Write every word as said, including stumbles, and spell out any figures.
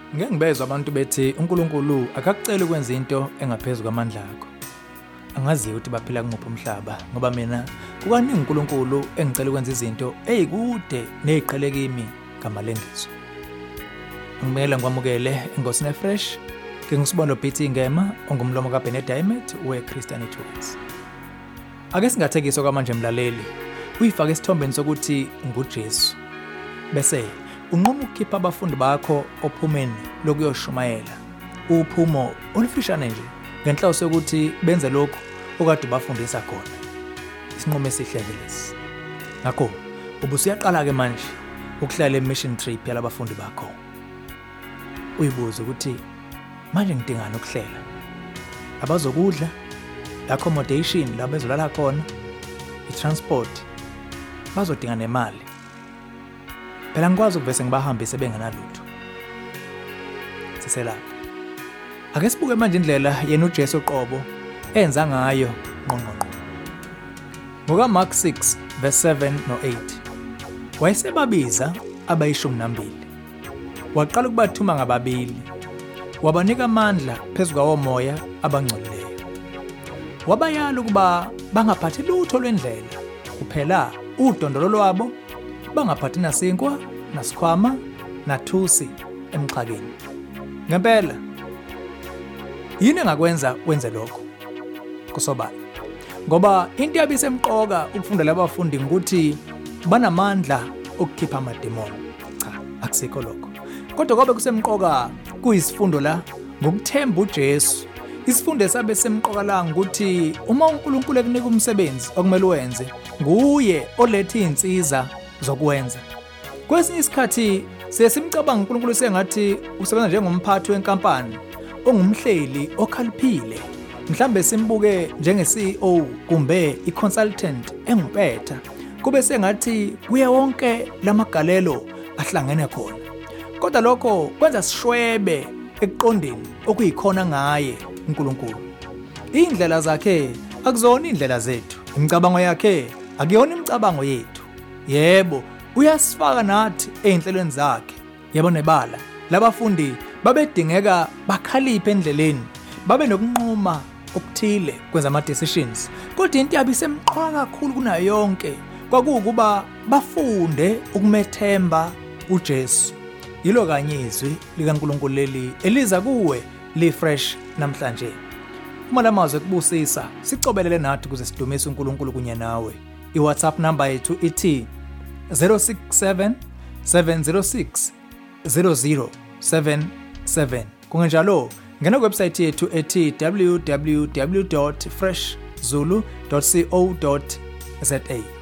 Ngeke ngibezwe abantu bethi uNkulunkulu akakucela ukwenza into engaphezulu kwamandla akho. Angaziyo ukuthi baphila kumuphi umhlaba ngoba mina kukaningi uNkulunkulu engicela ukwenza izinto ezikude neziqhele kimi ngamalengiso. Ngimela ngikwamukele iNkosini eFresh ke ngisibona uPeter Ngema ongumlomo kaBenedict weChristianity Works. Ake singathekiswa kwamanje mlaleli uyifaka isithombeni sokuthi nguJesu bese unqoma ukukhipha abafundi bakho ophumeni lokuyoshumayela uphumo olufishane nje ngenhloso yokuthi benze lokho okade bafundisa khona. Isinqumo esihleke lesi. Ngakho ubusiyaqala ke manje ukuhlala emission trip yalabafundi bakho. Uyibuza ukuthi manje ngidingana ukuhlela. Abazokudla, accommodation la bezolala khona, i-transport, bazodinga nemali. Phela ngikwazi ukuvese ngibahambise bengenalutho. Siselapha. Ake sibuke manje indlela yena uJesu uqobo enza ngayo ngqongqonqo. Ngoka Mark six verse seven no eight. Wayesebabiza abayishumi nambili. Waqala ukubathuma ngababili. Wabanika amandla phezu kwawo moya abangcolileyo. Wabayala ukuba bangaphathi lutho lwendlela kuphela udondolo lwabo bangaphathi nasinkwa nasikhwama nathusi emxhakeni. Ngempela yini engakwenza wenze lokho? Kusobala. Ngoba into yabisemqoka ukufunda labafundi ukuthi banamandla okukhipha amademoni. Cha, akusikho lokho. Kodwa ngoba kusemqoka kuyisifundo la ngokuthemba uJesu. Isifundo esabe semqoka la ukuthi uma uNkulunkulu ekunika umsebenzi okumele wenze, nguye oletha izinsiza zokwenza. Kwesinye isikhathi sesimcabanga uNkulunkulu sengathi usebenza njengomphathi wenkampani, ongumhleli okhaliphile. Mhlambe simbuke njenge-C E O kumbe i-consultant engumpetha. Kube sengathi kuye wonke lamagalelo ahlangene khona. Kodwa lokho kwenza sishwebe ekuqondeni okuyikhona ngaye uNkulunkulu. Indlela zakhe akuzona indlela zethu. Imicabango yakhe akuyona imicabango yethu. Yebo, uyasifaka nathi ezinhlelweni zakhe. Yebo nebala. Labafundi babedingeka bakhaliphe endleleni. Babe nokunquma okuthile kwenza ama decisions. Kodwa into yabisemqhwa kakhulu kunayo yonke kwakuukuba bafunde ukumethemba uJesu. Yilo kanye izwi likaNkulunkulu leli eliza kuwe li-fresh namhlanje. Uma lamazwi kubusisa sicobelele nathi kuze sidumise uNkulunkulu kunye nawe. I-WhatsApp number yethu ithi zero six seven seven zero six zero zero seven seven. Kungenjalo ngena kuwebsite yethu ethi w w w dot fresh zulu dot co dot za.